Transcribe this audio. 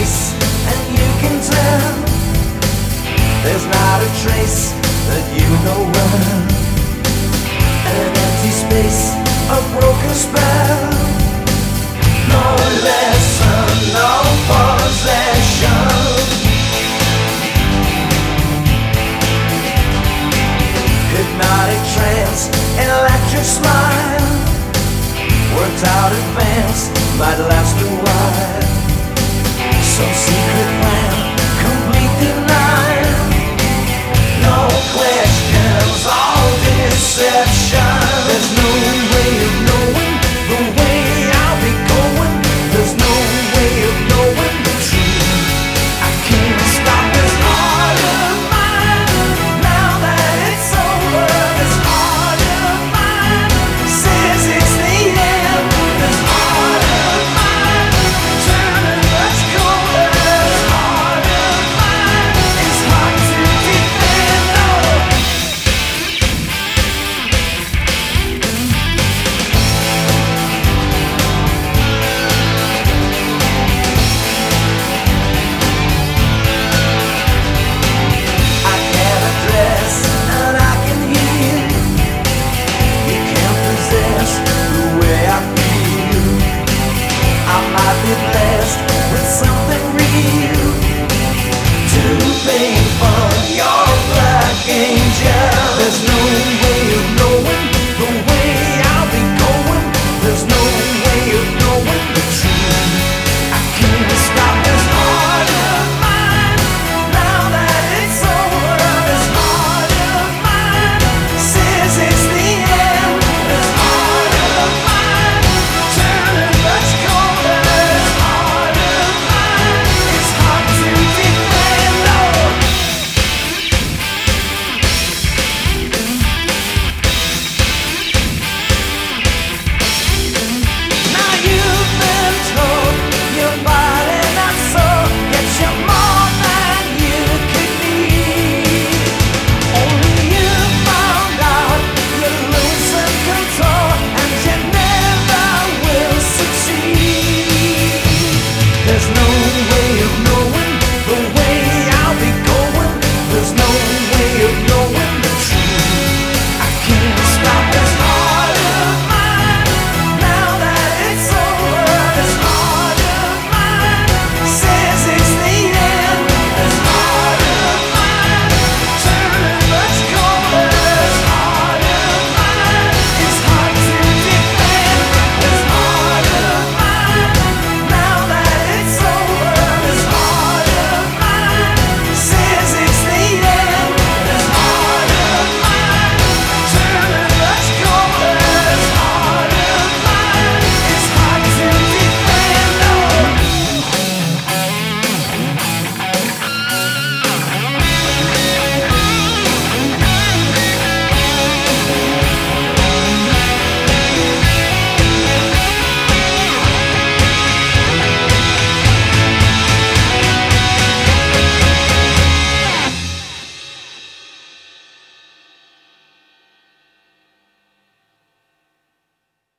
face and you can tell there's not a trace that you know well. An empty space, a broken spell. No lesson, no possession. Hypnotic trance, an electric smile. Worked out advance, might last a while. Some secret plan, complete denial. No questions, all deception.